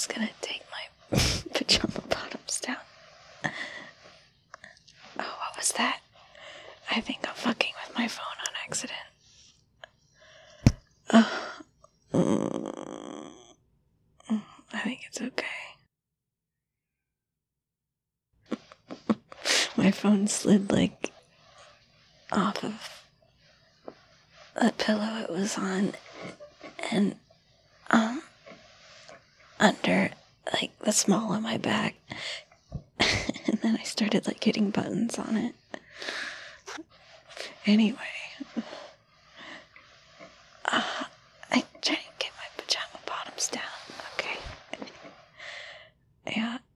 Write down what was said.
just gonna take my pajama bottoms down. Oh, what was that? I think I'm fucking with my phone on accident. I think it's okay. My phone slid like off of the pillow it was on and under like the small of my back. And then I started like hitting buttons on it. Anyway, I try to get my pajama bottoms down, okay? Yeah,